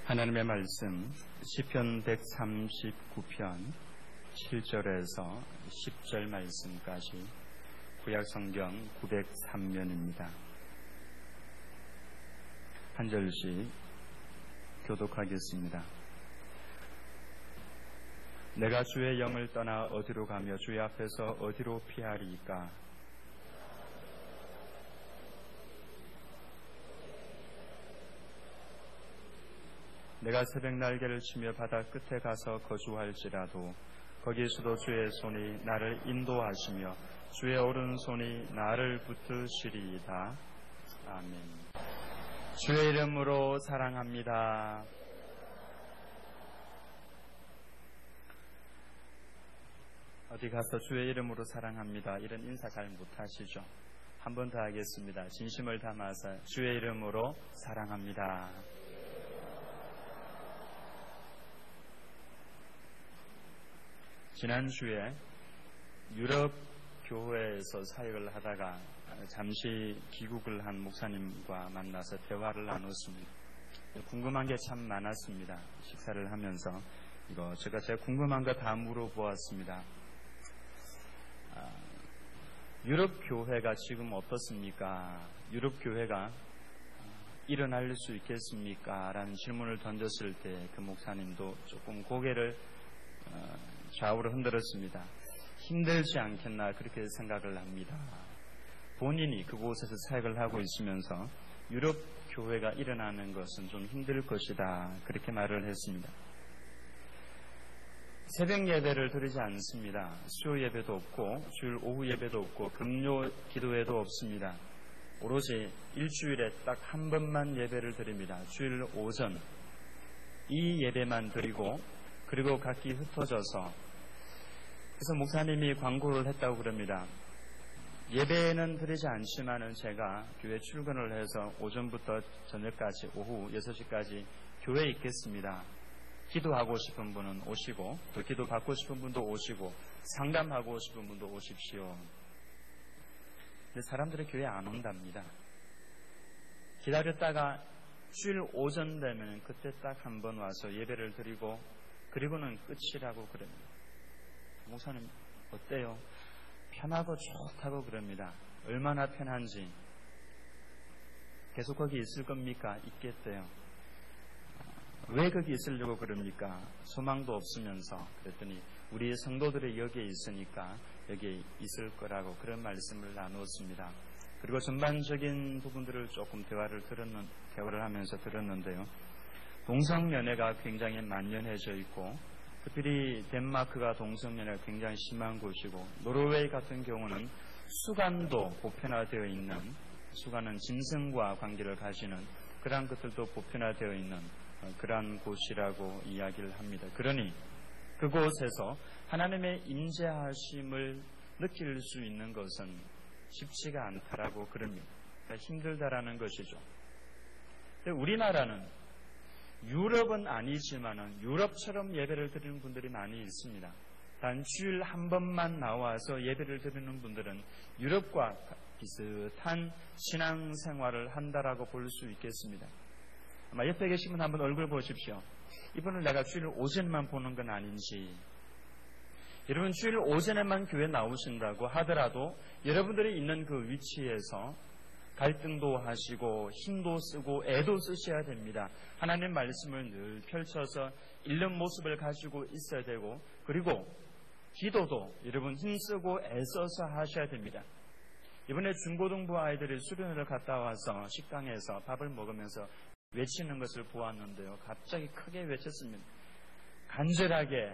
하나님의 말씀 시편 139편 7절에서 10절 말씀까지 구약성경 903면입니다. 한 절씩 교독하겠습니다. 내가 주의 영을 떠나 어디로 가며 주의 앞에서 어디로 피하리이까? 내가 새벽 날개를 치며 바다 끝에 가서 거주할지라도 거기에서도 주의 손이 나를 인도하시며 주의 오른손이 나를 붙드시리이다. 아멘. 주의 이름으로 사랑합니다. 어디 가서 주의 이름으로 사랑합니다. 이런 인사 잘 못하시죠? 한 번 더 하겠습니다. 진심을 담아서 주의 이름으로 사랑합니다. 지난주에 유럽 교회에서 사역을 하다가 잠시 귀국을 한 목사님과 만나서 대화를 나눴습니다. 궁금한 게 참 많았습니다. 식사를 하면서 제가 궁금한 거 다 물어보았습니다. 유럽 교회가 지금 어떻습니까? 유럽 교회가 일어날 수 있겠습니까? 라는 질문을 던졌을 때 그 목사님도 조금 고개를 좌우로 흔들었습니다. 힘들지 않겠나 그렇게 생각을 합니다. 본인이 그곳에서 사역을 하고 있으면서 유럽 교회가 일어나는 것은 좀 힘들 것이다 그렇게 말을 했습니다. 새벽 예배를 드리지 않습니다. 수요 예배도 없고 주일 오후 예배도 없고 금요 기도회도 없습니다. 오로지 일주일에 딱 한 번만 예배를 드립니다. 주일 오전 이 예배만 드리고 그리고 각기 흩어져서, 그래서 목사님이 광고를 했다고 그럽니다. 예배는 드리지 않지만은 제가 교회 출근을 해서 오전부터 저녁까지 오후 6시까지 교회에 있겠습니다. 기도하고 싶은 분은 오시고 또 기도 받고 싶은 분도 오시고 상담하고 싶은 분도 오십시오. 근데 사람들이 교회 안 온답니다. 기다렸다가 주일 오전 되면 그때 딱 한 번 와서 예배를 드리고 그리고는 끝이라고 그럽니다. 목사님 어때요? 편하고 좋다고 그럽니다. 얼마나 편한지. 계속 거기 있을 겁니까? 있겠대요. 왜 거기 있으려고 그럽니까? 소망도 없으면서. 그랬더니 우리 성도들이 여기에 있으니까 여기에 있을 거라고 그런 말씀을 나누었습니다. 그리고 전반적인 부분들을 조금 대화를 하면서 들었는데요. 동성연애가 굉장히 만연해져 있고 특별히 덴마크가 동성연애가 굉장히 심한 곳이고 노르웨이 같은 경우는 수간도 보편화되어 있는, 수간은 짐승과 관계를 가지는 그러한 것들도 보편화되어 있는 그러한 곳이라고 이야기를 합니다. 그러니 그곳에서 하나님의 임재하심을 느낄 수 있는 것은 쉽지가 않다라고 그럽니다. 그러니까 힘들다라는 것이죠. 근데 우리나라는 유럽은 아니지만은 유럽처럼 예배를 드리는 분들이 많이 있습니다. 단 주일 한 번만 나와서 예배를 드리는 분들은 유럽과 비슷한 신앙생활을 한다라고 볼 수 있겠습니다. 아마 옆에 계신 분 한번 얼굴 보십시오. 이분을 내가 주일 오전에만 보는 건 아닌지. 여러분 주일 오전에만 교회 나오신다고 하더라도 여러분들이 있는 그 위치에서 갈등도 하시고 힘도 쓰고 애도 쓰셔야 됩니다. 하나님 말씀을 늘 펼쳐서 읽는 모습을 가지고 있어야 되고, 그리고 기도도 여러분 힘쓰고 애써서 하셔야 됩니다. 이번에 중고등부 아이들이 수련회를 갔다 와서 식당에서 밥을 먹으면서 외치는 것을 보았는데요. 갑자기 크게 외쳤습니다. 간절하게,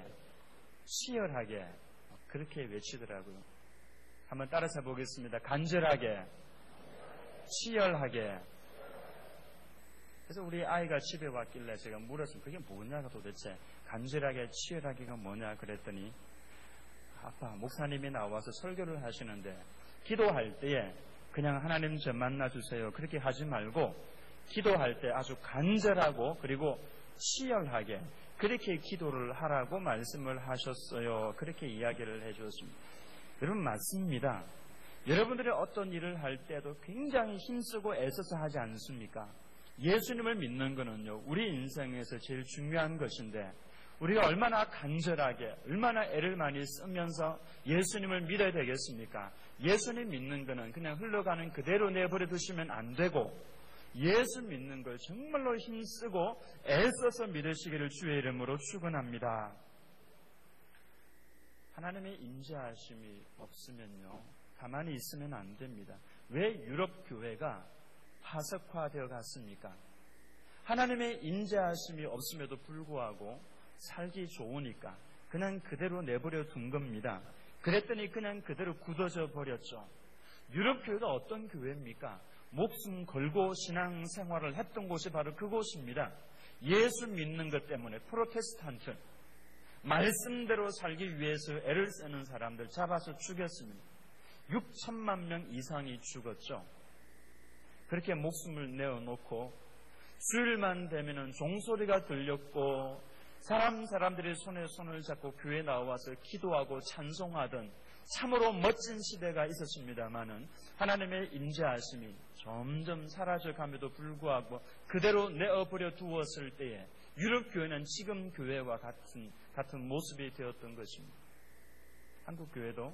치열하게 그렇게 외치더라고요. 한번 따라서 보겠습니다. 간절하게, 치열하게. 그래서 우리 아이가 집에 왔길래 제가 물었습니다. 그게 뭐냐가 도대체 간절하게 치열하게가 뭐냐 그랬더니 아빠 목사님이 나와서 설교를 하시는데 기도할 때에 그냥 하나님 저 만나주세요 그렇게 하지 말고 기도할 때 아주 간절하고 그리고 치열하게 그렇게 기도를 하라고 말씀을 하셨어요. 그렇게 이야기를 해주었습니다. 여러분 맞습니다. 여러분들이 어떤 일을 할 때도 굉장히 힘쓰고 애써서 하지 않습니까? 예수님을 믿는 것은요, 우리 인생에서 제일 중요한 것인데, 우리가 얼마나 간절하게, 얼마나 애를 많이 쓰면서 예수님을 믿어야 되겠습니까? 예수님 믿는 것은 그냥 흘러가는 그대로 내버려 두시면 안 되고, 예수 믿는 걸 정말로 힘쓰고 애써서 믿으시기를 주의 이름으로 축원합니다. 하나님의 인자하심이 없으면요, 가만히 있으면 안 됩니다. 왜 유럽 교회가 화석화되어 갔습니까? 하나님의 인자하심이 없음에도 불구하고 살기 좋으니까 그냥 그대로 내버려 둔 겁니다. 그랬더니 그냥 그대로 굳어져 버렸죠. 유럽 교회가 어떤 교회입니까? 목숨 걸고 신앙생활을 했던 곳이 바로 그곳입니다. 예수 믿는 것 때문에 프로테스탄트, 말씀대로 살기 위해서 애를 쓰는 사람들 잡아서 죽였습니다. 6천만 명 이상이 죽었죠. 그렇게 목숨을 내어놓고 주일만 되면은 종소리가 들렸고 사람들이 손에 손을 잡고 교회에 나와서 기도하고 찬송하던 참으로 멋진 시대가 있었습니다마는 하나님의 인자하심이 점점 사라져감에도 불구하고 그대로 내어버려 두었을 때에 유럽 교회는 지금 교회와 같은 모습이 되었던 것입니다. 한국 교회도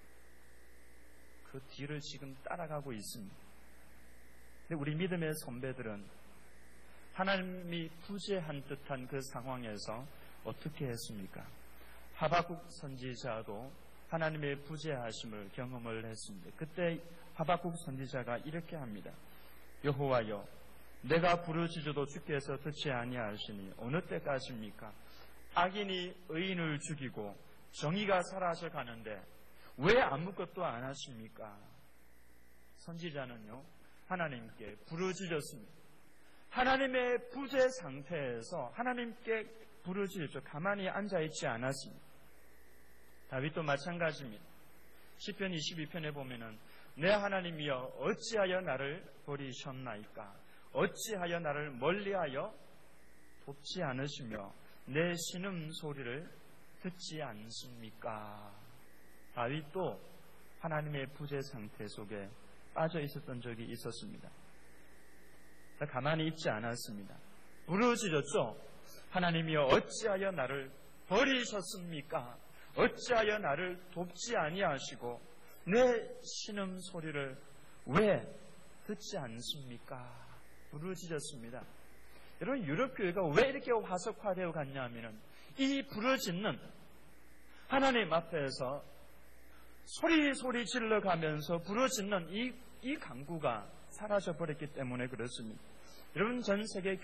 그 뒤를 지금 따라가고 있습니다. 근데 우리 믿음의 선배들은 하나님이 부재한 듯한 그 상황에서 어떻게 했습니까? 하박국 선지자도 하나님의 부재하심을 경험을 했습니다. 그때 하박국 선지자가 이렇게 합니다. 여호와여, 내가 부르짖어도 주께서 듣지 아니하시니 어느 때까지입니까? 악인이 의인을 죽이고 정의가 사라져 가는데 왜 아무것도 안 하십니까? 선지자는요, 하나님께 부르짖었습니다. 하나님의 부재 상태에서 하나님께 부르짖어 가만히 앉아있지 않았습니다. 다윗도 마찬가지입니다. 시편 22편에 보면은 내 하나님이여 어찌하여 나를 버리셨나이까? 어찌하여 나를 멀리하여 돕지 않으시며 내 신음 소리를 듣지 않습니까? 다윗도 하나님의 부재 상태 속에 빠져 있었던 적이 있었습니다. 가만히 있지 않았습니다. 부르짖었죠. 하나님이여 어찌하여 나를 버리셨습니까? 어찌하여 나를 돕지 아니하시고 내 신음 소리를 왜 듣지 않습니까? 부르짖었습니다. 여러분, 유럽 교회가 왜 이렇게 화석화되어 갔냐면은 이 부르짖는 하나님 앞에서 소리 질러가면서 부르짖는 이 강구가 사라져버렸기 때문에 그렇습니다. 여러분, 전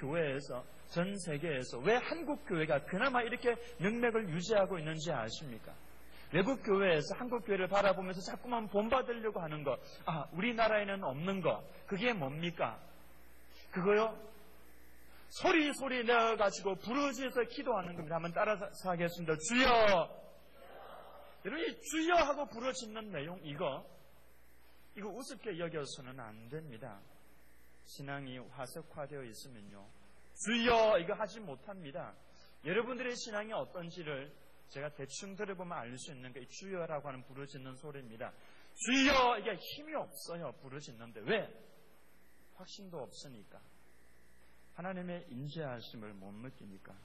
세계에서 왜 한국 교회가 그나마 이렇게 명맥을 유지하고 있는지 아십니까? 외국 교회에서 한국 교회를 바라보면서 자꾸만 본받으려고 하는 것, 우리나라에는 없는 것, 그게 뭡니까? 그거요? 소리 내어가지고 부르짖어서 기도하는 겁니다. 한번 따라서 하겠습니다. 주여! 여러분, 이 주여 하고 부르짖는 내용, 이거 우습게 여겨서는 안 됩니다. 신앙이 화석화되어 있으면요, 주여 이거 하지 못합니다. 여러분들의 신앙이 어떤지를 제가 대충 들어보면 알 수 있는 게 이 주여라고 하는 부르짖는 소리입니다. 주여, 이게 힘이 없어요. 부르짖는데. 왜? 확신도 없으니까. 하나님의 인자하심을 못 느끼니까.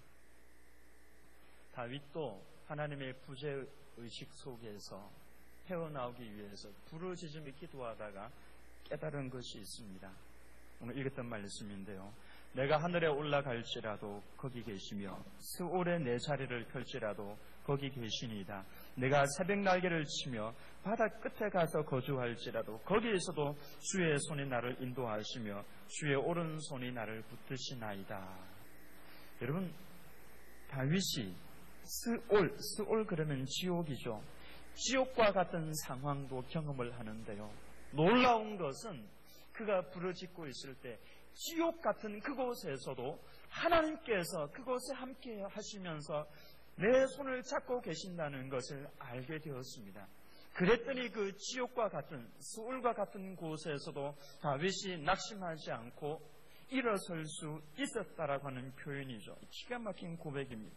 다윗도 하나님의 부재의식 속에서 헤어나오기 위해서 부르짖으며 기도하다가 깨달은 것이 있습니다. 오늘 읽었던 말씀인데요. 내가 하늘에 올라갈지라도 거기 계시며 스올에 내 자리를 펼지라도 거기 계시니이다. 내가 새벽 날개를 치며 바다 끝에 가서 거주할지라도 거기에서도 주의 손이 나를 인도하시며 주의 오른손이 나를 붙드시나이다. 여러분, 다윗이 스올 그러면 지옥이죠. 지옥과 같은 상황도 경험을 하는데요. 놀라운 것은 그가 부르짖고 있을 때 지옥 같은 그곳에서도 하나님께서 그곳에 함께 하시면서 내 손을 잡고 계신다는 것을 알게 되었습니다. 그랬더니 그 지옥과 같은 스올과 같은 곳에서도 다윗이 낙심하지 않고 일어설 수 있었다라고 하는 표현이죠. 기가 막힌 고백입니다.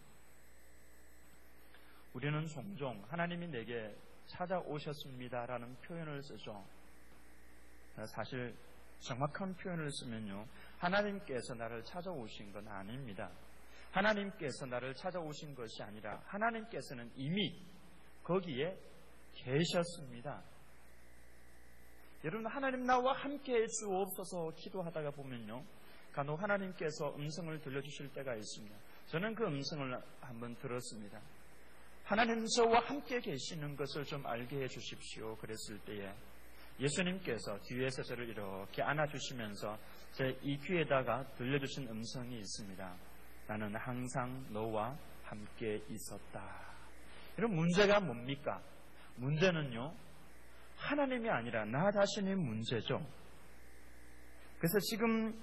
우리는 종종 하나님이 내게 찾아오셨습니다라는 표현을 쓰죠. 사실 정확한 표현을 쓰면요, 하나님께서 나를 찾아오신 건 아닙니다. 하나님께서 나를 찾아오신 것이 아니라 하나님께서는 이미 거기에 계셨습니다. 여러분, 하나님 나와 함께해 주옵소서 기도하다가 보면요, 간혹 하나님께서 음성을 들려주실 때가 있습니다. 저는 그 음성을 한번 들었습니다. 하나님 저와 함께 계시는 것을 좀 알게 해 주십시오. 그랬을 때에 예수님께서 뒤에서 저를 이렇게 안아주시면서 제 이 귀에다가 들려주신 음성이 있습니다. 나는 항상 너와 함께 있었다. 이런 문제가 뭡니까? 문제는요, 하나님이 아니라 나 자신의 문제죠. 그래서 지금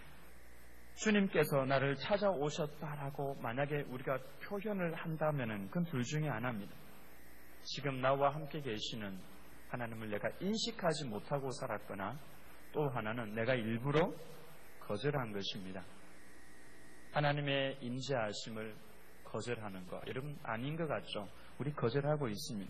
주님께서 나를 찾아오셨다라고 만약에 우리가 표현을 한다면 그건 둘 중에 하나입니다. 지금 나와 함께 계시는 하나님을 내가 인식하지 못하고 살았거나, 또 하나는 내가 일부러 거절한 것입니다. 하나님의 인지하심을 거절하는 것, 여러분 아닌 것 같죠? 우리 거절하고 있습니다.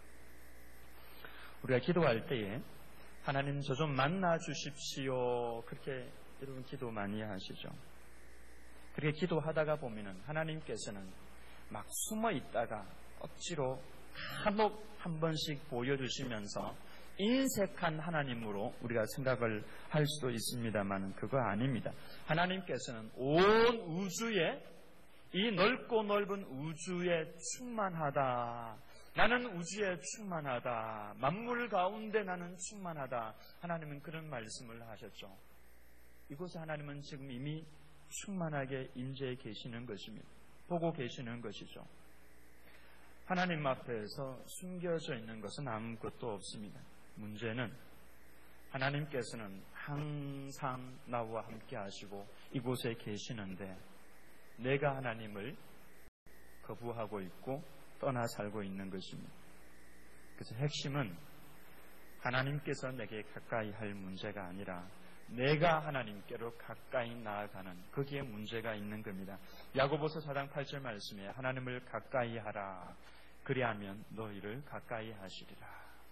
우리가 기도할 때에 하나님 저 좀 만나 주십시오, 그렇게 여러분 기도 많이 하시죠? 그렇게 기도하다가 보면은 하나님께서는 막 숨어 있다가 억지로 간혹 한 번씩 보여주시면서 인색한 하나님으로 우리가 생각을 할 수도 있습니다만 그거 아닙니다. 하나님께서는 온 우주에, 이 넓고 넓은 우주에 충만하다. 나는 우주에 충만하다. 만물 가운데 나는 충만하다. 하나님은 그런 말씀을 하셨죠. 이곳에 하나님은 지금 이미 충만하게 임재해 계시는 것입니다. 보고 계시는 것이죠. 하나님 앞에서 숨겨져 있는 것은 아무것도 없습니다. 문제는 하나님께서는 항상 나와 함께 하시고 이곳에 계시는데 내가 하나님을 거부하고 있고 떠나 살고 있는 것입니다. 그래서 핵심은 하나님께서 내게 가까이 할 문제가 아니라 내가 하나님께로 가까이 나아가는, 거기에 문제가 있는 겁니다. 야고보서 4장 8절 말씀에 하나님을 가까이 하라. 그리하면 너희를 가까이 하시리라.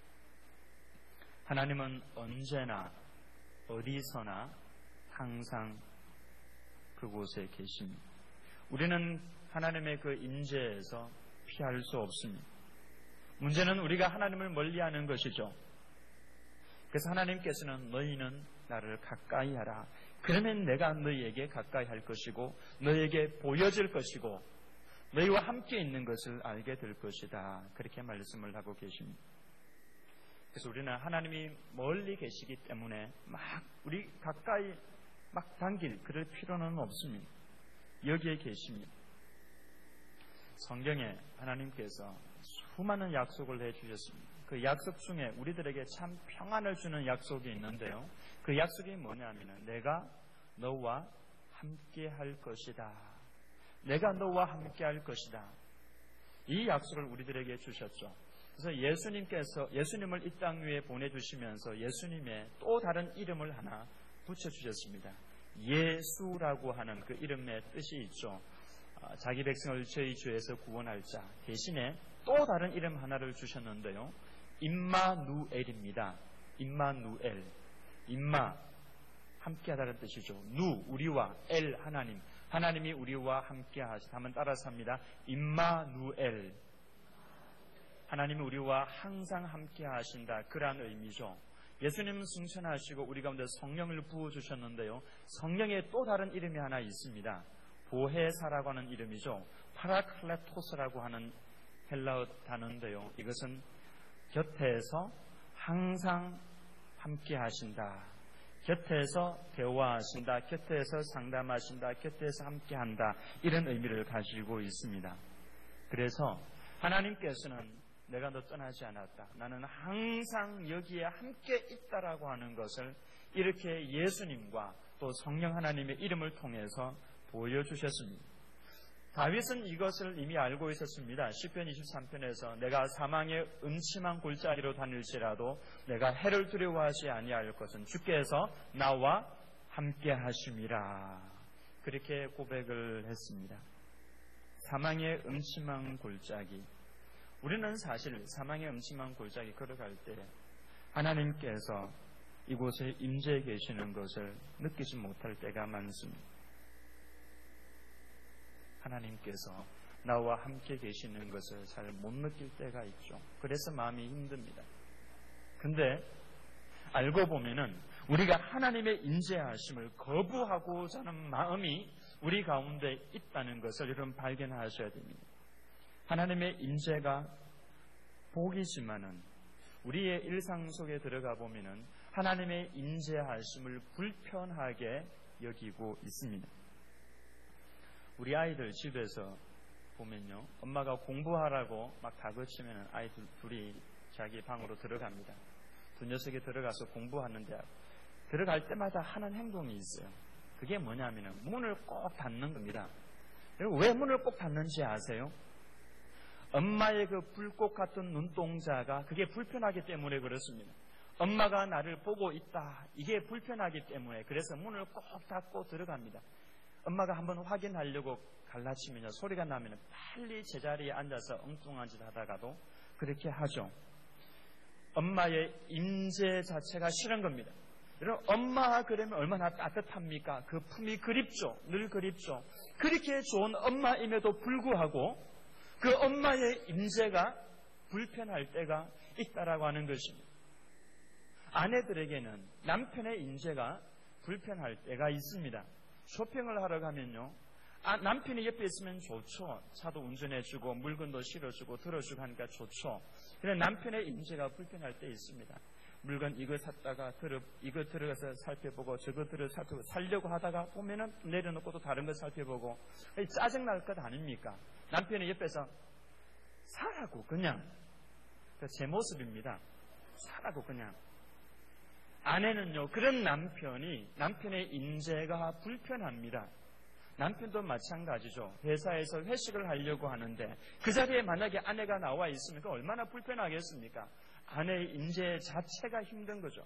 하나님은 언제나 어디서나 항상 그곳에 계십니다. 우리는 하나님의 그 임재에서 피할 수 없습니다. 문제는 우리가 하나님을 멀리하는 것이죠. 그래서 하나님께서는 너희는 나를 가까이 하라. 그러면 내가 너희에게 가까이 할 것이고 너희에게 보여질 것이고 너희와 함께 있는 것을 알게 될 것이다. 그렇게 말씀을 하고 계십니다. 그래서 우리는 하나님이 멀리 계시기 때문에 막 우리 가까이 막 당길 그럴 필요는 없습니다. 여기에 계십니다. 성경에 하나님께서 수많은 약속을 해주셨습니다. 그 약속 중에 우리들에게 참 평안을 주는 약속이 있는데요. 그 약속이 뭐냐면 내가 너와 함께 할 것이다. 내가 너와 함께 할 것이다. 이 약속을 우리들에게 주셨죠. 그래서 예수님을 이 땅 위에 보내주시면서 예수님의 또 다른 이름을 하나 붙여주셨습니다. 예수라고 하는 그 이름의 뜻이 있죠. 자기 백성을 저희 죄에서 구원할 자 대신에 또 다른 이름 하나를 주셨는데요. 임마누엘입니다. 임마누엘. 임마 함께하다는 뜻이죠. 누 우리와, 엘 하나님. 하나님이 우리와 함께하시다. 한번 따라서 합니다. 임마누엘. 하나님이 우리와 항상 함께하신다. 그러한 의미죠. 예수님은 승천하시고 우리 가운데 성령을 부어주셨는데요. 성령의 또 다른 이름이 하나 있습니다. 보혜사라고 하는 이름이죠. 파라클레토스라고 하는 헬라어 단어인데요. 이것은 곁에서 항상 함께 하신다. 곁에서 대화하신다. 곁에서 상담하신다. 곁에서 함께 한다. 이런 의미를 가지고 있습니다. 그래서 하나님께서는 내가 너 떠나지 않았다. 나는 항상 여기에 함께 있다라고 하는 것을 이렇게 예수님과 또 성령 하나님의 이름을 통해서 보여주셨습니다. 다윗은 이것을 이미 알고 있었습니다. 시편 23편에서 내가 사망의 음침한 골짜기로 다닐지라도 내가 해를 두려워하지 아니할 것은 주께서 나와 함께 하심이라. 그렇게 고백을 했습니다. 사망의 음침한 골짜기. 우리는 사실 사망의 음침한 골짜기 걸어갈 때 하나님께서 이곳에 임재해 계시는 것을 느끼지 못할 때가 많습니다. 하나님께서 나와 함께 계시는 것을 잘 못 느낄 때가 있죠. 그래서 마음이 힘듭니다. 근데 알고 보면은 우리가 하나님의 임재하심을 거부하고자 하는 마음이 우리 가운데 있다는 것을 여러분 발견하셔야 됩니다. 하나님의 임재가 복이지만은 우리의 일상 속에 들어가 보면은 하나님의 임재하심을 불편하게 여기고 있습니다. 우리 아이들 집에서 보면요, 엄마가 공부하라고 막 다그치면 아이들 둘이 자기 방으로 들어갑니다. 두 녀석이 들어가서 공부하는데 들어갈 때마다 하는 행동이 있어요. 그게 뭐냐면은 문을 꼭 닫는 겁니다. 여러분, 왜 문을 꼭 닫는지 아세요? 엄마의 그 불꽃 같은 눈동자가 그게 불편하기 때문에 그렇습니다. 엄마가 나를 보고 있다, 이게 불편하기 때문에 그래서 문을 꼭 닫고 들어갑니다. 엄마가 한번 확인하려고 갈라치면요, 소리가 나면 빨리 제자리에 앉아서 엉뚱한 짓 하다가도 그렇게 하죠. 엄마의 임재 자체가 싫은 겁니다. 여러분, 엄마가 그러면 얼마나 따뜻합니까? 그 품이 그립죠. 늘 그립죠. 그렇게 좋은 엄마임에도 불구하고 그 엄마의 임재가 불편할 때가 있다라고 하는 것입니다. 아내들에게는 남편의 임재가 불편할 때가 있습니다. 쇼핑을 하러 가면요, 남편이 옆에 있으면 좋죠. 차도 운전해주고 물건도 실어주고 들어주고 하니까 좋죠. 그런데 남편의 임재가 불편할 때 있습니다. 물건 이거 샀다가 이거 들어가서 살펴보고 저거 들어서 살펴보고 살려고 하다가 보면은 내려놓고 또 다른 거 살펴보고 짜증날 것 아닙니까? 남편이 옆에서 사라고 그냥, 제 모습입니다. 사라고 그냥. 아내는요, 그런 남편의 임재가 불편합니다. 남편도 마찬가지죠. 회사에서 회식을 하려고 하는데 그 자리에 만약에 아내가 나와 있으면 그 얼마나 불편하겠습니까? 아내의 임재 자체가 힘든 거죠.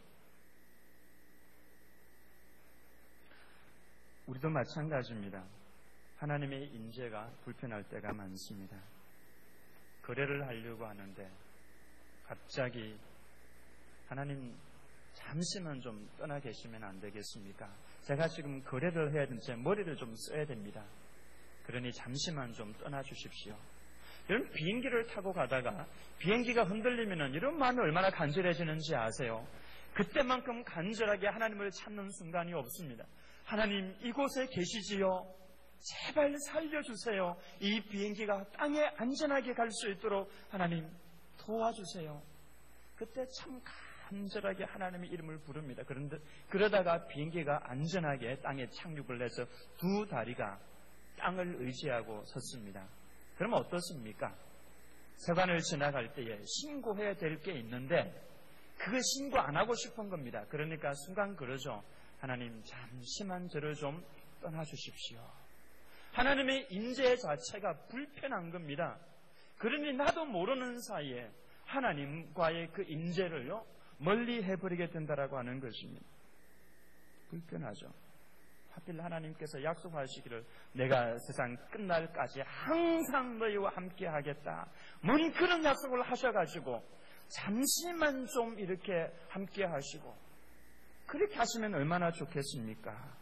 우리도 마찬가지입니다. 하나님의 임재가 불편할 때가 많습니다. 거래를 하려고 하는데 갑자기 하나님 잠시만 좀 떠나 계시면 안 되겠습니까? 제가 지금 거래를 해야 되는데 제 머리를 좀 써야 됩니다. 그러니 잠시만 좀 떠나 주십시오. 이런 비행기를 타고 가다가 비행기가 흔들리면은 이런 마음이 얼마나 간절해지는지 아세요? 그때만큼 간절하게 하나님을 찾는 순간이 없습니다. 하나님, 이곳에 계시지요? 제발 살려주세요. 이 비행기가 땅에 안전하게 갈 수 있도록 하나님 도와주세요. 그때 참 간절하게 하나님의 이름을 부릅니다. 그런데 그러다가 비행기가 안전하게 땅에 착륙을 해서 두 다리가 땅을 의지하고 섰습니다. 그러면 어떻습니까? 세관을 지나갈 때에 신고해야 될 게 있는데 그거 신고 안 하고 싶은 겁니다. 그러니까 순간 그러죠. 하나님, 잠시만 저를 좀 떠나주십시오. 하나님의 임재 자체가 불편한 겁니다. 그러니 나도 모르는 사이에 하나님과의 그 임재를요, 멀리 해버리게 된다라고 하는 것입니다. 불편하죠. 하필 하나님께서 약속하시기를 내가 세상 끝날까지 항상 너희와 함께 하겠다. 뭔 그런 약속을 하셔가지고 잠시만 좀 이렇게 함께 하시고 그렇게 하시면 얼마나 좋겠습니까?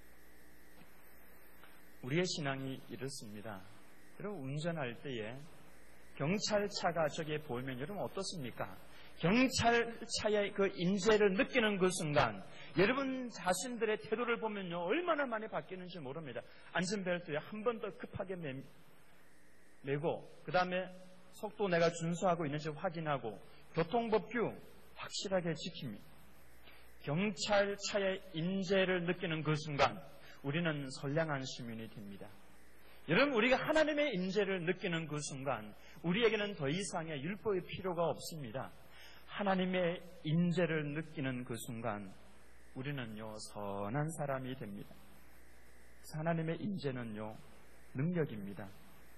우리의 신앙이 이렇습니다. 여러분, 운전할 때에 경찰차가 저기에 보이면 여러분 어떻습니까? 경찰차의 그 임재를 느끼는 그 순간 여러분 자신들의 태도를 보면요, 얼마나 많이 바뀌는지 모릅니다. 안전벨트에 한 번 더 급하게 매고 그 다음에 속도 내가 준수하고 있는지 확인하고 교통법규 확실하게 지킵니다. 경찰차의 임재를 느끼는 그 순간 우리는 선량한 시민이 됩니다. 여러분, 우리가 하나님의 임재를 느끼는 그 순간 우리에게는 더 이상의 율법의 필요가 없습니다. 하나님의 임재를 느끼는 그 순간 우리는요, 선한 사람이 됩니다. 하나님의 임재는요, 능력입니다.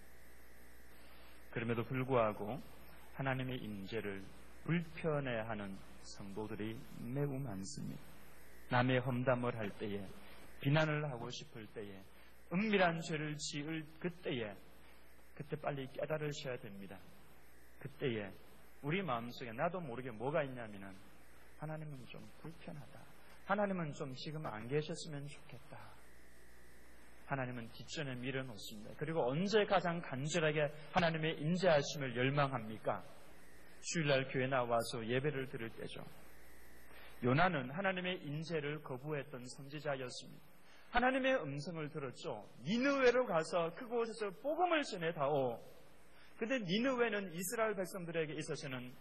그럼에도 불구하고 하나님의 임재를 불편해하는 성도들이 매우 많습니다. 남의 험담을 할 때에, 비난을 하고 싶을 때에, 은밀한 죄를 지을 그때 빨리 깨달으셔야 됩니다. 그때에 우리 마음속에 나도 모르게 뭐가 있냐면은 하나님은 좀 불편하다. 하나님은 좀 지금 안 계셨으면 좋겠다. 하나님은 뒷전에 밀어놓습니다. 그리고 언제 가장 간절하게 하나님의 인자하심을 열망합니까? 주일날 교회 나와서 예배를 드릴 때죠. 요나는 하나님의 인재를 거부했던 선지자였습니다. 하나님의 음성을 들었죠. 니느웨로 가서 그곳에서 복음을 전해다오. 근데 니느웨는 이스라엘 백성들에게 있어서는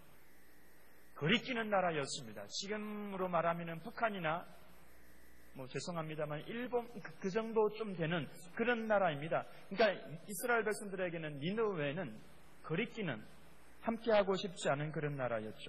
거리끼는 나라였습니다. 지금으로 말하면 북한이나 죄송합니다만 일본 그 정도 좀 되는 그런 나라입니다. 그러니까 이스라엘 백성들에게는 니느웨는 거리끼는 함께하고 싶지 않은 그런 나라였죠.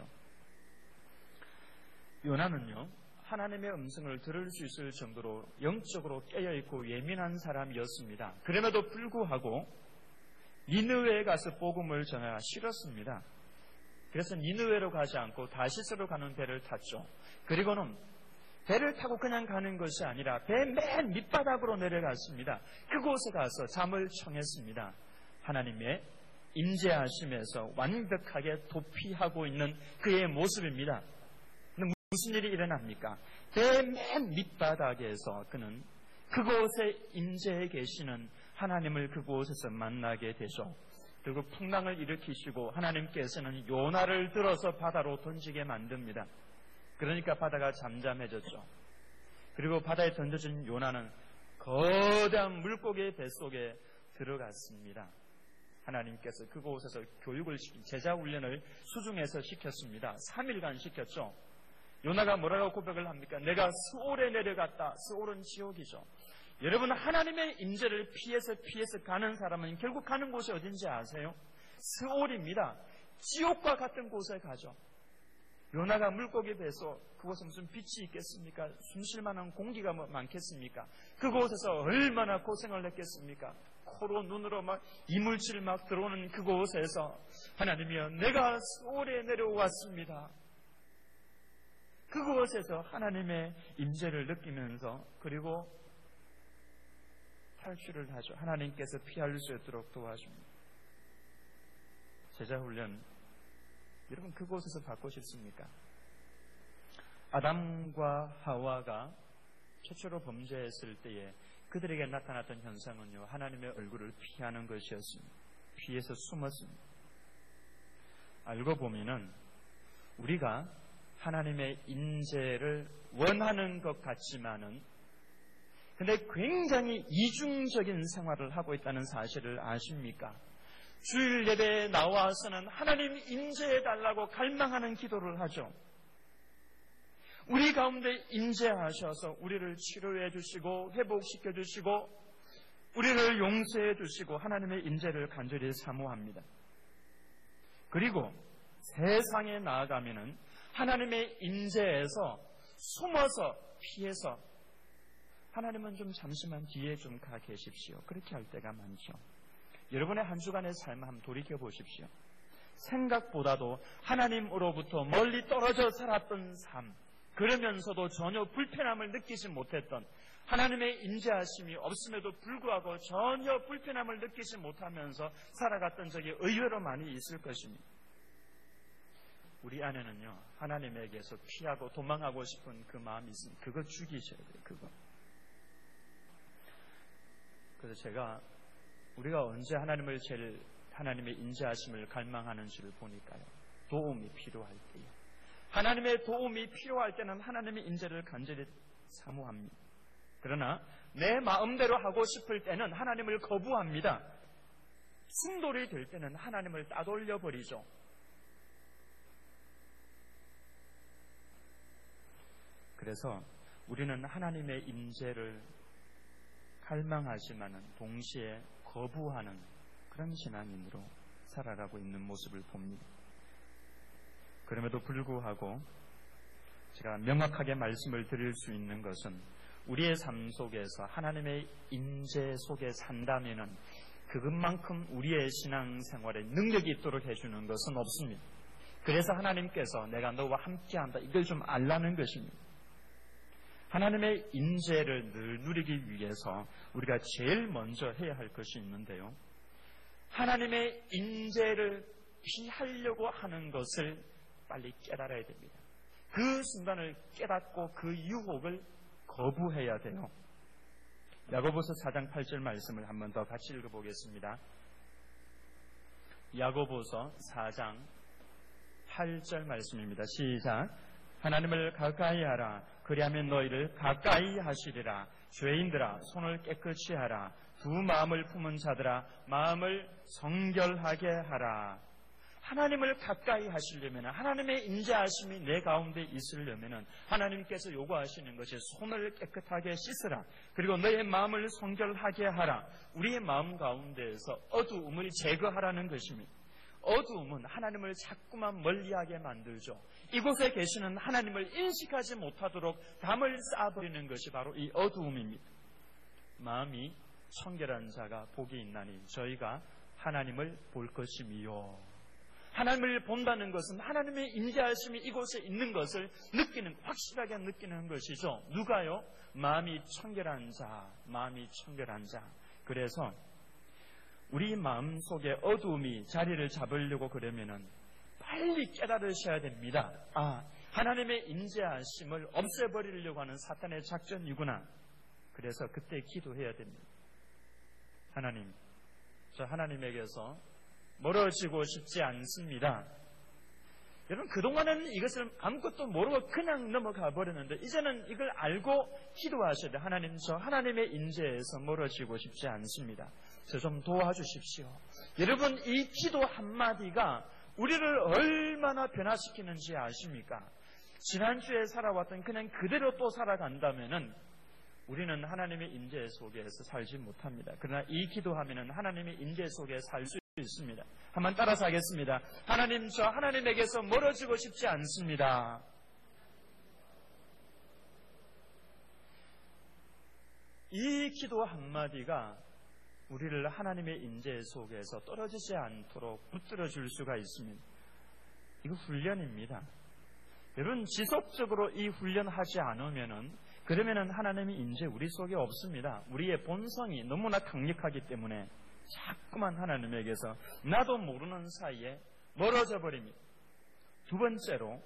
요나는요, 하나님의 음성을 들을 수 있을 정도로 영적으로 깨어있고 예민한 사람이었습니다. 그럼에도 불구하고 니느웨에 가서 복음을 전하기 싫었습니다. 그래서 니느웨로 가지 않고 다시스로 가는 배를 탔죠. 그리고는 배를 타고 그냥 가는 것이 아니라 배 맨 밑바닥으로 내려갔습니다. 그곳에 가서 잠을 청했습니다. 하나님의 인재하심에서 완벽하게 도피하고 있는 그의 모습입니다. 무슨 일이 일어납니까? 배 맨 밑바닥에서 그는 그곳에 인재해 계시는 하나님을 그곳에서 만나게 되죠. 그리고 풍랑을 일으키시고 하나님께서는 요나를 들어서 바다로 던지게 만듭니다. 그러니까 바다가 잠잠해졌죠. 그리고 바다에 던져진 요나는 거대한 물고기의 뱃속에 들어갔습니다. 하나님께서 그곳에서 교육을 시킨 제자훈련을 수중에서 시켰습니다. 3일간 시켰죠. 요나가 뭐라고 고백을 합니까? 내가 스올에 내려갔다. 스올은 지옥이죠. 여러분, 하나님의 임재를 피해서 가는 사람은 결국 가는 곳이 어딘지 아세요? 스올입니다. 지옥과 같은 곳에 가죠. 요나가 물고기 배서 그곳에 무슨 빛이 있겠습니까? 숨쉴 만한 공기가 많겠습니까? 그곳에서 얼마나 고생을 했겠습니까? 코로 눈으로 막 이물질 막 들어오는 그곳에서 하나님이여 내가 스올에 내려왔습니다. 그곳에서 하나님의 임재를 느끼면서 그리고 탈출을 하죠. 하나님께서 피할 수 있도록 도와줍니다. 제자훈련 여러분 그곳에서 받고 싶습니까? 아담과 하와가 최초로 범죄했을 때에 그들에게 나타났던 현상은요, 하나님의 얼굴을 피하는 것이었습니다. 피해서 숨었습니다. 알고 보면은 우리가 하나님의 인재를 원하는 것 같지만은 근데 굉장히 이중적인 생활을 하고 있다는 사실을 아십니까? 주일 예배에 나와서는 하나님 인재해달라고 갈망하는 기도를 하죠. 우리 가운데 인재하셔서 우리를 치료해 주시고 회복시켜 주시고 우리를 용서해 주시고 하나님의 인재를 간절히 사모합니다. 그리고 세상에 나아가면은 하나님의 인재에서 숨어서 피해서 하나님은 좀 잠시만 뒤에 좀 가 계십시오. 그렇게 할 때가 많죠. 여러분의 한 주간의 삶을 한번 돌이켜 보십시오. 생각보다도 하나님으로부터 멀리 떨어져 살았던 삶, 그러면서도 전혀 불편함을 느끼지 못했던 하나님의 인자하심이 없음에도 불구하고 전혀 불편함을 느끼지 못하면서 살아갔던 적이 의외로 많이 있을 것입니다. 우리 안에는요, 하나님에게서 피하고 도망하고 싶은 그 마음이 있으면 그거 죽이셔야 돼요. 그거. 그래서 우리가 언제 하나님의 인자하심을 갈망하는지를 보니까요, 도움이 필요할 때요. 하나님의 도움이 필요할 때는 하나님의 인재를 간절히 사모합니다. 그러나 내 마음대로 하고 싶을 때는 하나님을 거부합니다. 충돌이 될 때는 하나님을 따돌려 버리죠. 그래서 우리는 하나님의 인재를 갈망하지만은 동시에 거부하는 그런 신앙인으로 살아가고 있는 모습을 봅니다. 그럼에도 불구하고 제가 명확하게 말씀을 드릴 수 있는 것은 우리의 삶 속에서 하나님의 인재 속에 산다면은 그것만큼 우리의 신앙생활에 능력이 있도록 해주는 것은 없습니다. 그래서 하나님께서 내가 너와 함께한다 이걸 좀 알라는 것입니다. 하나님의 인재를 늘 누리기 위해서 우리가 제일 먼저 해야 할 것이 있는데요. 하나님의 인재를 피하려고 하는 것을 빨리 깨달아야 됩니다. 그 순간을 깨닫고 그 유혹을 거부해야 돼요. 야고보서 4장 8절 말씀을 한 번 더 같이 읽어보겠습니다. 야고보서 4장 8절 말씀입니다. 시작. 하나님을 가까이 하라. 그리하면 너희를 가까이 하시리라. 죄인들아 손을 깨끗이 하라. 두 마음을 품은 자들아 마음을 성결하게 하라. 하나님을 가까이 하시려면, 하나님의 임재하심이 내 가운데 있으려면 하나님께서 요구하시는 것이 손을 깨끗하게 씻으라. 그리고 너의 마음을 성결하게 하라. 우리의 마음 가운데에서 어두움을 제거하라는 것입니다. 어두움은 하나님을 자꾸만 멀리하게 만들죠. 이곳에 계시는 하나님을 인식하지 못하도록 담을 쌓아버리는 것이 바로 이 어두움입니다. 마음이 청결한 자가 복이 있나니 저희가 하나님을 볼 것이미요. 하나님을 본다는 것은 하나님의 임재하심이 이곳에 있는 것을 확실하게 느끼는 것이죠. 누가요? 마음이 청결한 자, 마음이 청결한 자. 그래서 우리 마음 속에 어두움이 자리를 잡으려고 그러면은 빨리 깨달으셔야 됩니다. 하나님의 임재하심을 없애버리려고 하는 사탄의 작전이구나. 그래서 그때 기도해야 됩니다. 하나님, 저 하나님에게서 멀어지고 싶지 않습니다. 여러분, 그동안은 이것을 아무것도 모르고 그냥 넘어가 버렸는데 이제는 이걸 알고 기도하셔야 돼요. 하나님, 저 하나님의 임재에서 멀어지고 싶지 않습니다. 저 좀 도와주십시오. 여러분, 이 기도 한마디가 우리를 얼마나 변화시키는지 아십니까? 지난주에 살아왔던 그냥 그대로 또 살아간다면은 우리는 하나님의 임재 속에서 살지 못합니다. 그러나 이 기도하면은 하나님의 임재 속에 살 수 있습니다. 한번 따라서 하겠습니다. 하나님, 저 하나님에게서 멀어지고 싶지 않습니다. 이 기도 한마디가 우리를 하나님의 임재 속에서 떨어지지 않도록 붙들어 줄 수가 있습니다. 이거 훈련입니다. 여러분, 지속적으로 이 훈련하지 않으면은 그러면은 하나님의 임재 우리 속에 없습니다. 우리의 본성이 너무나 강력하기 때문에 자꾸만 하나님에게서 나도 모르는 사이에 멀어져 버립니다. 두 번째로,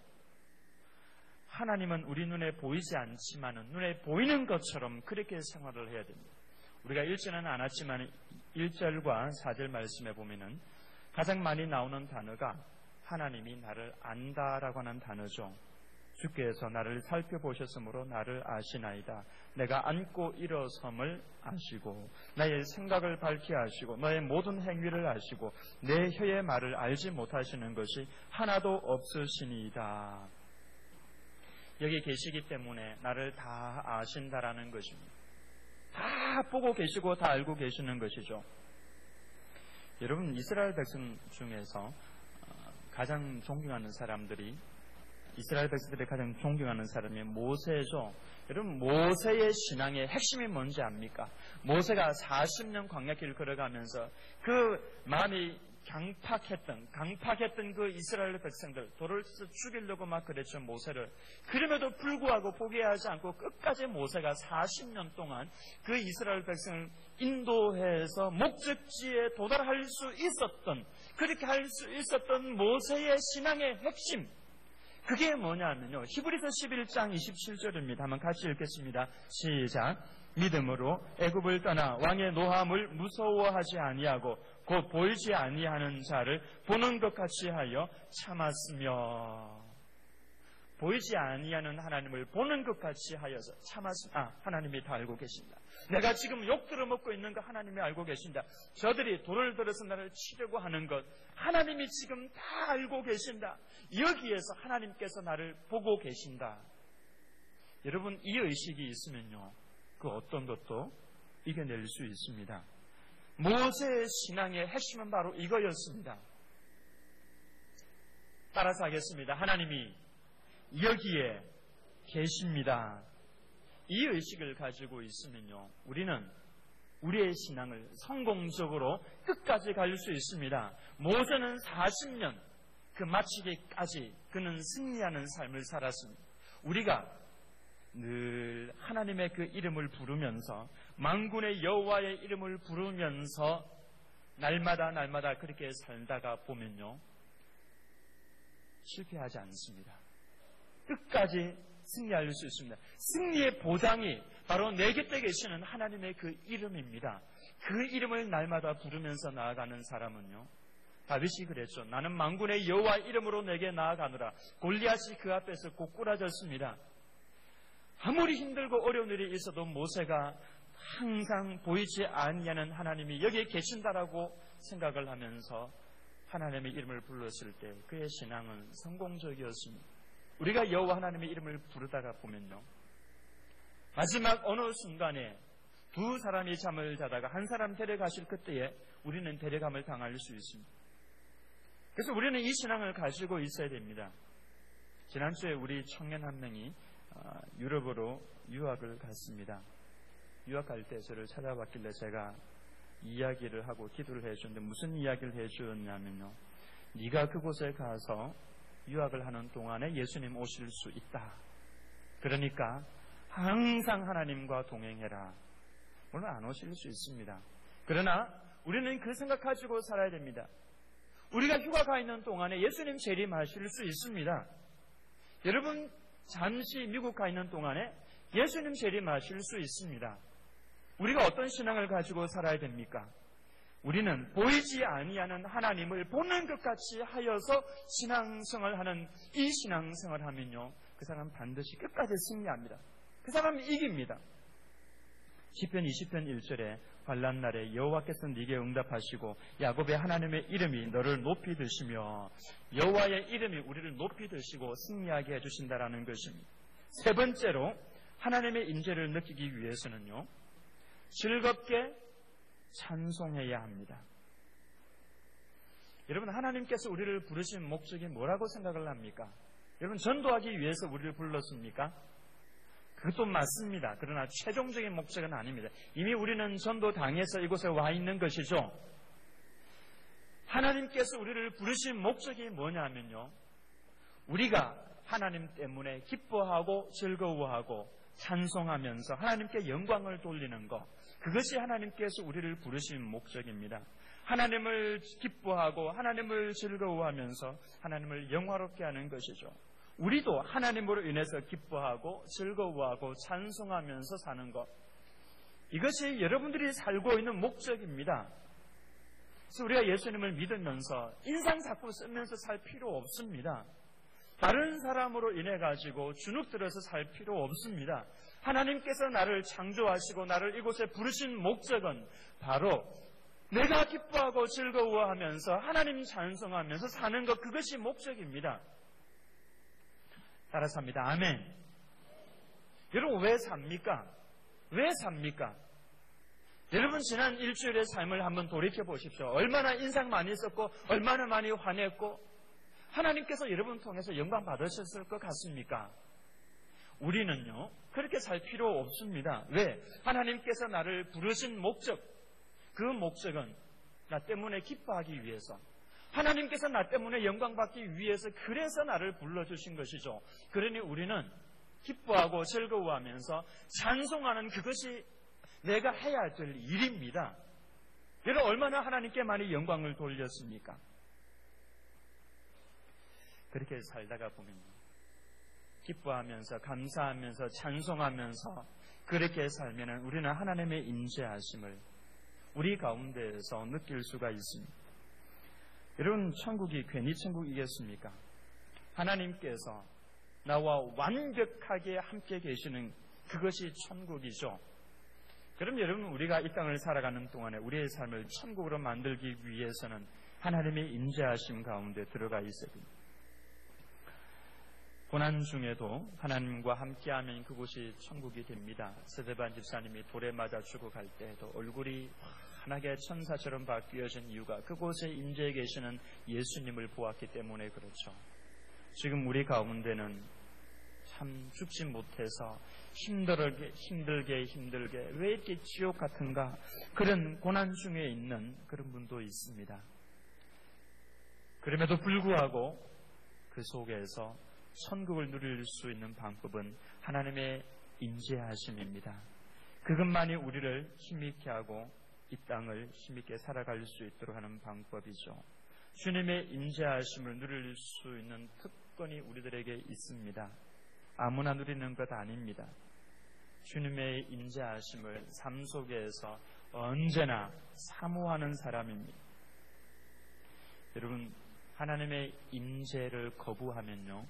하나님은 우리 눈에 보이지 않지만은 눈에 보이는 것처럼 그렇게 생활을 해야 됩니다. 우리가 읽지는 않았지만 1절과 4절 말씀에 보면은 가장 많이 나오는 단어가 하나님이 나를 안다라고 하는 단어죠. 주께서 나를 살펴보셨으므로 나를 아시나이다. 내가 앉고 일어섬을 아시고 나의 생각을 밝히 아시고 너의 모든 행위를 아시고 내 혀의 말을 알지 못하시는 것이 하나도 없으시니이다. 여기 계시기 때문에 나를 다 아신다라는 것입니다. 다 보고 계시고 다 알고 계시는 것이죠. 여러분, 이스라엘 백성 중에서 가장 존경하는 사람들이, 이스라엘 백성들이 가장 존경하는 사람이 모세죠. 여러분, 모세의 신앙의 핵심이 뭔지 압니까? 모세가 40년 광야길을 걸어가면서 그 마음이 강팍했던 그 이스라엘 백성들, 돌을 죽이려고 막 그랬죠, 모세를. 그럼에도 불구하고 포기하지 않고 끝까지 모세가 40년 동안 그 이스라엘 백성을 인도해서 목적지에 도달할 수 있었던, 그렇게 할 수 있었던 모세의 신앙의 핵심, 그게 뭐냐면요, 히브리서 11장 27절입니다. 한번 같이 읽겠습니다. 시작. 믿음으로 애굽을 떠나 왕의 노함을 무서워하지 아니하고 곧 보이지 아니하는 자를 보는 것 같이 하여 참았으며. 보이지 아니하는 하나님을 보는 것 같이 하여서 참았으며. 하나님이 다 알고 계신다. 내가 지금 욕 들어먹고 있는 거 하나님이 알고 계신다. 저들이 돌을 들어서 나를 치려고 하는 것 하나님이 지금 다 알고 계신다. 여기에서 하나님께서 나를 보고 계신다. 여러분, 이 의식이 있으면요, 그 어떤 것도 이겨낼 수 있습니다. 모세의 신앙의 핵심은 바로 이거였습니다. 따라서 하겠습니다. 하나님이 여기에 계십니다. 이 의식을 가지고 있으면요, 우리는 우리의 신앙을 성공적으로 끝까지 갈 수 있습니다. 모세는 40년 그 마치기까지 그는 승리하는 삶을 살았습니다. 우리가 늘 하나님의 그 이름을 부르면서, 만군의 여호와의 이름을 부르면서 날마다 그렇게 살다가 보면요, 실패하지 않습니다. 끝까지 승리할 수 있습니다. 승리의 보장이 바로 내 곁에 계시는 하나님의 그 이름입니다. 그 이름을 날마다 부르면서 나아가는 사람은요, 다윗이 그랬죠. 나는 만군의 여호와 이름으로 내게 나아가노라. 골리앗이 그 앞에서 고꾸라졌습니다. 아무리 힘들고 어려운 일이 있어도 모세가 항상 보이지 아니하는 하나님이 여기에 계신다라고 생각을 하면서 하나님의 이름을 불렀을 때 그의 신앙은 성공적이었습니다. 우리가 여호와 하나님의 이름을 부르다가 보면요, 마지막 어느 순간에 두 사람이 잠을 자다가 한 사람 데려가실 그때에 우리는 데려감을 당할 수 있습니다. 그래서 우리는 이 신앙을 가지고 있어야 됩니다. 지난주에 우리 청년 한 명이 유럽으로 유학을 갔습니다. 유학할 때 저를 찾아왔길래 제가 이야기를 하고 기도를 해주는데 무슨 이야기를 해주었냐면요, 네가 그곳에 가서 유학을 하는 동안에 예수님 오실 수 있다. 그러니까 항상 하나님과 동행해라. 물론 안 오실 수 있습니다. 그러나 우리는 그 생각 가지고 살아야 됩니다. 우리가 휴가 가 있는 동안에 예수님 재림하실 수 있습니다. 여러분 잠시 미국 가 있는 동안에 예수님 재림하실 수 있습니다. 우리가 어떤 신앙을 가지고 살아야 됩니까? 우리는 보이지 아니하는 하나님을 보는 것 같이 하여서 신앙생활을 하는 이 신앙생활을 하면요, 그 사람 반드시 끝까지 승리합니다. 그 사람은 이깁니다. 시편 20편 1절에 환난 날에 여호와께서 네게 응답하시고 야곱의 하나님의 이름이 너를 높이 드시며, 여호와의 이름이 우리를 높이 드시고 승리하게 해주신다라는 것입니다. 세 번째로 하나님의 임재를 느끼기 위해서는요, 즐겁게 찬송해야 합니다. 여러분, 하나님께서 우리를 부르신 목적이 뭐라고 생각을 합니까? 여러분, 전도하기 위해서 우리를 불렀습니까? 그것도 맞습니다. 그러나 최종적인 목적은 아닙니다. 이미 우리는 전도당해서 이곳에 와 있는 것이죠. 하나님께서 우리를 부르신 목적이 뭐냐면요, 우리가 하나님 때문에 기뻐하고 즐거워하고 찬송하면서 하나님께 영광을 돌리는 것, 그것이 하나님께서 우리를 부르신 목적입니다. 하나님을 기뻐하고 하나님을 즐거워하면서 하나님을 영화롭게 하는 것이죠. 우리도 하나님으로 인해서 기뻐하고 즐거워하고 찬송하면서 사는 것, 이것이 여러분들이 살고 있는 목적입니다. 그래서 우리가 예수님을 믿으면서 인상 자꾸 쓰면서 살 필요 없습니다. 다른 사람으로 인해 가지고 주눅 들어서 살 필요 없습니다. 하나님께서 나를 창조하시고 나를 이곳에 부르신 목적은 바로 내가 기뻐하고 즐거워하면서 하나님 찬송하면서 사는 것, 그것이 목적입니다. 따라서 합니다. 아멘. 여러분, 왜 삽니까? 왜 삽니까? 여러분, 지난 일주일의 삶을 한번 돌이켜 보십시오. 얼마나 인상 많이 썼고 얼마나 많이 화냈고 하나님께서 여러분 통해서 영광 받으셨을 것 같습니까? 우리는요, 그렇게 살 필요 없습니다. 왜? 하나님께서 나를 부르신 목적, 그 목적은 나 때문에 기뻐하기 위해서, 하나님께서 나 때문에 영광 받기 위해서, 그래서 나를 불러주신 것이죠. 그러니 우리는 기뻐하고 즐거워하면서 찬송하는 그것이 내가 해야 될 일입니다. 여러분, 얼마나 하나님께 많이 영광을 돌렸습니까? 그렇게 살다가 보면 기뻐하면서 감사하면서 찬송하면서 그렇게 살면 우리는 하나님의 임재하심을 우리 가운데에서 느낄 수가 있습니다. 여러분, 천국이 괜히 천국이겠습니까? 하나님께서 나와 완벽하게 함께 계시는 그것이 천국이죠. 그럼 여러분, 우리가 이 땅을 살아가는 동안에 우리의 삶을 천국으로 만들기 위해서는 하나님의 임재하심 가운데 들어가 있어야 됩니다. 고난 중에도 하나님과 함께하면 그곳이 천국이 됩니다. 스데반 집사님이 돌에 맞아 죽어갈 때에도 얼굴이 환하게 천사처럼 바뀌어진 이유가 그곳에 임재해 계시는 예수님을 보았기 때문에 그렇죠. 지금 우리 가운데는 참 죽지 못해서 힘들게 왜 이렇게 지옥 같은가, 그런 고난 중에 있는 그런 분도 있습니다. 그럼에도 불구하고 그 속에서 천국을 누릴 수 있는 방법은 하나님의 임재하심입니다. 그것만이 우리를 힘있게 하고 이 땅을 힘있게 살아갈 수 있도록 하는 방법이죠. 주님의 임재하심을 누릴 수 있는 특권이 우리들에게 있습니다. 아무나 누리는 것 아닙니다. 주님의 임재하심을 삶 속에서 언제나 사모하는 사람입니다. 여러분, 하나님의 임재를 거부하면요,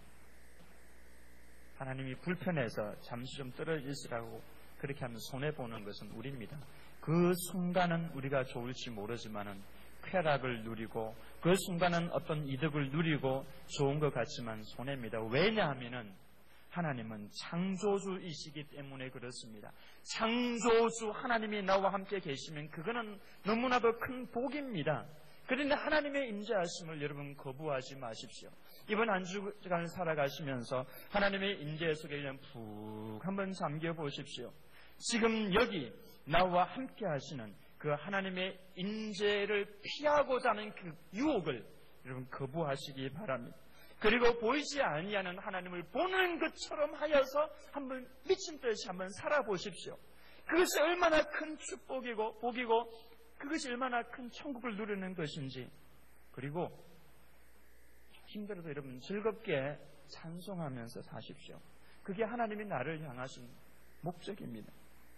하나님이 불편해서 잠시 좀 떨어져 있으라고 그렇게 하면 손해보는 것은 우리입니다. 그 순간은 우리가 좋을지 모르지만은 쾌락을 누리고 그 순간은 어떤 이득을 누리고 좋은 것 같지만 손해입니다. 왜냐하면은 하나님은 창조주이시기 때문에 그렇습니다. 창조주 하나님이 나와 함께 계시면 그거는 너무나도 큰 복입니다. 그런데 하나님의 임재하심을 여러분 거부하지 마십시오. 이번 한 주간 살아가시면서 하나님의 임재 속에 그냥 푹 한번 잠겨 보십시오. 지금 여기 나와 함께 하시는 그 하나님의 임재를 피하고자 하는 그 유혹을 여러분 거부하시기 바랍니다. 그리고 보이지 아니하는 하나님을 보는 것처럼 하여서 한번 미친 듯이 한번 살아보십시오. 그것이 얼마나 큰 축복이고 복이고 그것이 얼마나 큰 천국을 누리는 것인지. 그리고 힘들어도 여러분 즐겁게 찬송하면서 사십시오. 그게 하나님이 나를 향하신 목적입니다.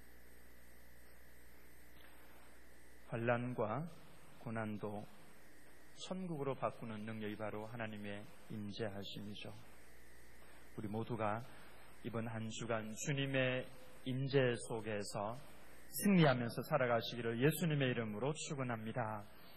환난과 고난도 천국으로 바꾸는 능력이 바로 하나님의 임재하심이죠. 우리 모두가 이번 한 주간 주님의 임재 속에서 승리하면서 살아가시기를 예수님의 이름으로 축원합니다.